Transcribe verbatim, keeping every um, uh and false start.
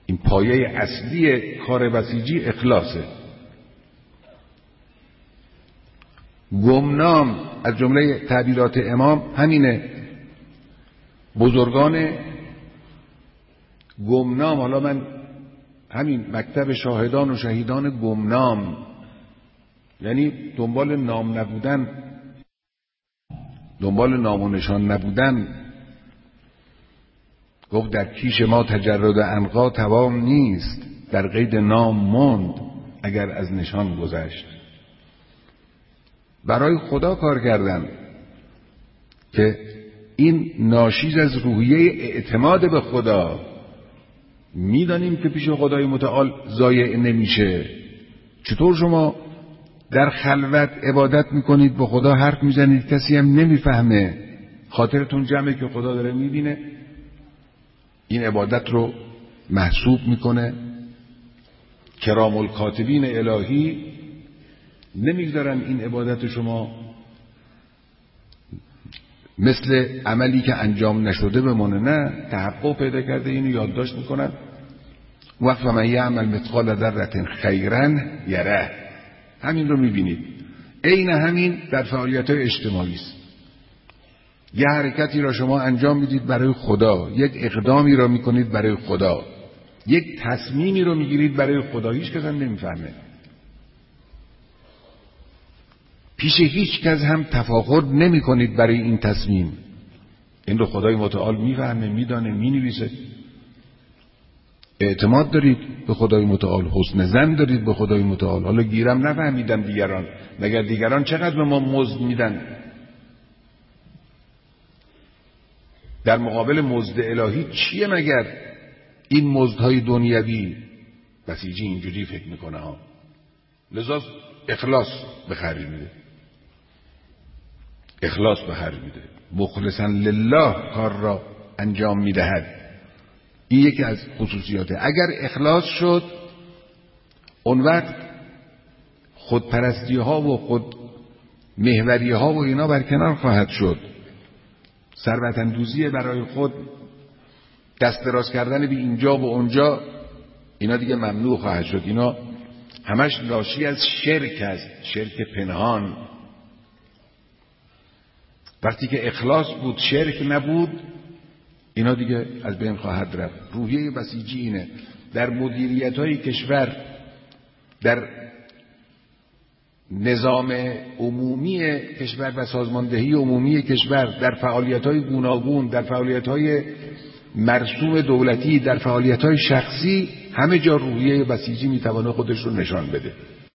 این پایه اصلی کار بسیجی اخلاصه. گمنام از جمله تعبیرات امام همینه. بزرگان گمنام، حالا من همین مکتب شاهدان و شهیدان گمنام، یعنی دنبال نام نبودن، دنبال نام و نشان نبودن. گفت در کیش ما تجرد عنقا توام نیست، در قید نام ماند اگر از نشان گذشت. برای خدا کار کردن که این ناشی از روحیه اعتماد به خدا. میدانیم که پیش خدای متعال ضایع نمیشه. چطور شما در خلوت عبادت میکنید، به خدا حرف میزنید، کسی هم نمیفهمه، خاطرتون جمعه که خدا داره میبینه، این عبادت رو محسوب میکنه. کرام الکاتبین الهی نمیگذارن این عبادت شما مثل عملی که انجام نشده بمونه، نه، تحقق پیدا کرده، اینو یادداشت میکنن. وقت من یعمل مثقال ذره خیرا یره، همین رو میبینید. عین همین در فعالیت‌های اجتماعی است. یه حرکتی را شما انجام میدید برای خدا، یک اقدامی را میکنید برای خدا، یک تصمیمی رو میگیرید برای خدا، هیچ کس هم نمیفهمه. پیش هیچ کس هم تفاخر نمی کنید برای این تصمیم. این رو خدای متعال میفهمه، میدانه، مینویسه. اعتماد دارید به خدای متعال، حسن ظن دارید به خدای متعال. حالا گیرم نفهمیدن دیگران، مگر دیگران چقدر به ما مزد میدن؟ در مقابل مزد الهی چیه مگر این مزدهای دنیوی؟ بسیجی اینجوری فکر میکنه ها. لذا اخلاص به خرج میده، اخلاص به خرج میده، مخلصا لله کار را انجام میدهد. این یکی از خصوصیاته. اگر اخلاص شد، اون وقت خودپرستی ها و خود محوری ها و اینا برکنار خواهد شد. ثروت اندوزی برای خود، دست دراز کردن به اینجا و اونجا، اینا دیگه ممنوع خواهد شد. اینا همش ناشی از شرک است، شرک پنهان. وقتی که اخلاص بود، شرک نبود، اینا دیگه از بین خواهد رفت. روحیه بسیجی اینه. در مدیریت‌های کشور، در نظام عمومی کشور و سازماندهی عمومی کشور، در فعالیت‌های گوناگون، در فعالیت‌های مرسوم دولتی، در فعالیت‌های شخصی، همه جا روحیه بسیجی میتونه خودش رو نشان بده.